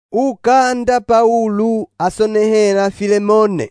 Ukanda Paulo asonehera Filemone.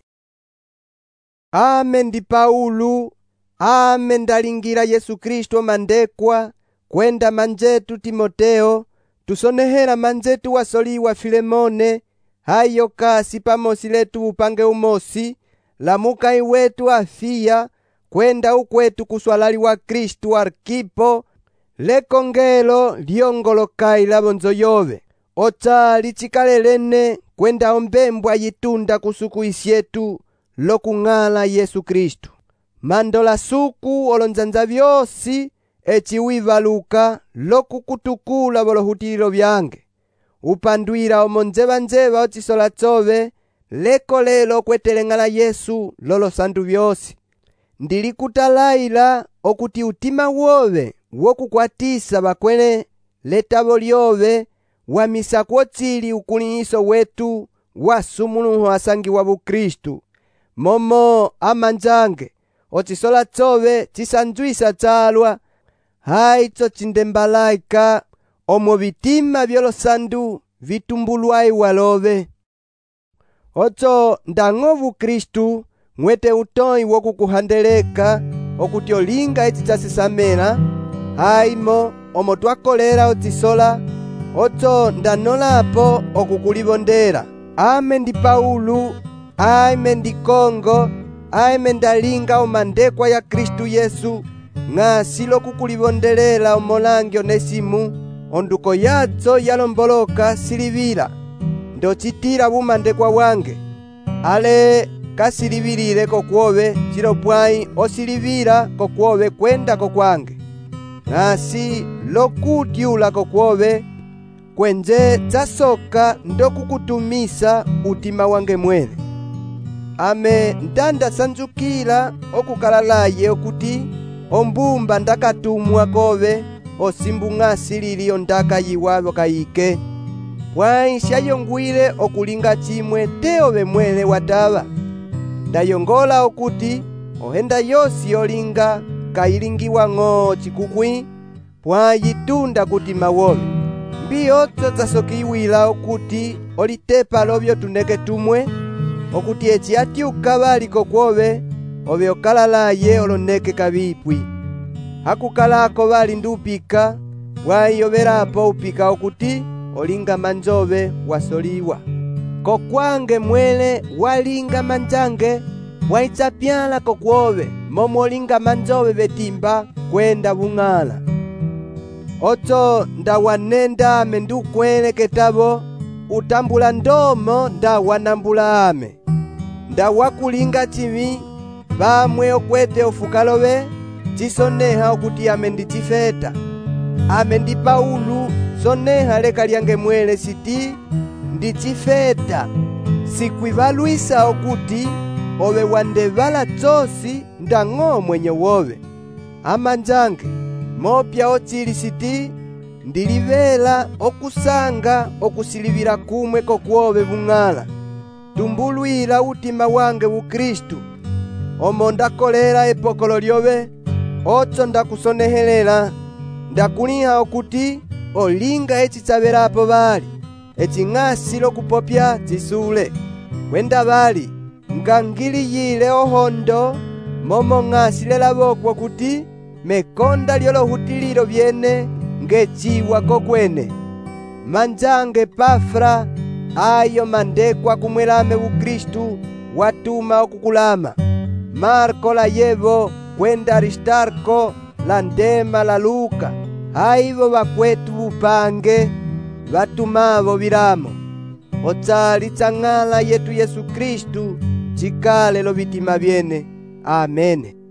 Ame ndi Paulo, ame ndalingira Yesu Kristo mandekwa, kwenda manjetu Timoteo, tusonehera manjetu wasoliwa Filemone, hayo kasi pamosi letu upange umosi, lamukai wetu Afia, kwenda ukwetu kuswalali wa Kristu Arkipo, lekongelo lyongolokai labonzo yove. Ota lichikalelene kwenda ombembwa yitunda kusuku isyetu lokung'ala Yesu Kristu. Mandola suku olonzanza vyosi echiwivaluka lokukutukula bolohutililo byange. Upandwira omonzeba-nzeba ochisola tsove leko lelo kweteleng'ala Yesu lolo sandu vyosi. Ndilikutalaila okuti utima wove wokukwatisa bakwene letabo lyove wamisa kwotsili ukuliiso wetu wasumuluho asangi wa Bukristu. Momo amanjange ochisola tsove chisanzwisa tsalwa haitso chindembalaika omo bitima byolosandu vitumbulwai walove. Ocho ndang'o Bukristu mwete utoi wokukuhandeleka okuti olinga ichi chasisamela haimo omo twakolera ochisola. Ocho ndanolapo okukulibondera. Ame ndi Paulo, ame ndi Kongo, ame ndalinga omandekwa ya Kristu Yesu, ng'asilo kukulibondelela omolangi Onesimu, onduko yatso yalomboloka silibila, ndochitira bumandekwa wange. Ale kasilibilile kokwobe chilopwai osilibila kokwobe kwenda kokwange. Ng'asi lokutyula kokwobe kwenje tsasoka ndokukutumisa utima wange mwene. Ame ndanda sanzukila okukalalaye okuti ombumba ndakatumwa kove osimbung'asi liliyo ndaka yiwabo kayike. Pwai shayongwile okulinga chimwe teove mwene wataba. Ndayongola okuti ohenda yosi yolinga kailingiwa ng'o chikukwi pwai yitunda kutima wobe. Mbiyotso tsasokiwila okuti olitepa lobyo tuneke tumwe okuti echi atyuka bali kokwobe obe okalalaye oloneke kabipwi. Hakukalako bali ndupika pwai oberapo upika okuti olinga manzobe wasoliwa. Kokwange mwene walinga manjange waitsapyala kokwobe momo olinga manzobe betimba kwenda bung'ala. Ocho ndawanenda ame ndukwele ketabo utambula ndomo ndawanambula ame. Ndawakulinga chimi bamwe okwete ofukalobe chisoneha okuti ame ndichifeta. Ame ndi Paulo soneha leka lyange mwele siti ndichifeta. Sikwibalwisa okuti obe wandebala tsosi ndang'o mwenye wobe. Amanjange mopya ochili siti ndilivela okusanga okusilibila kumwe kokwobe bung'ala. Tumbulwila utima wange Bukristu omo ndakolera epokolo lyobe. Ocho ndakusonehelela ndakuliha okuti olinga echi tsabelapo bali eching'asi lokupopya chisule. Kwenda bali ngangiliyile ohondo momo ng'asi lelabokwa kuti mekonda lyolohutililo byene ngechiwa kokwene. Manjange Pafra ayo mandekwa kumwelame Bukristu watuma okukulama. Marko la Yevo kwenda Aristarko la Ndema la Luka haivo bakwetu bupange batumavo bilamo. Otsali tsang'ala yetu Yesu Kristu chikale lo bitima byene. Amene.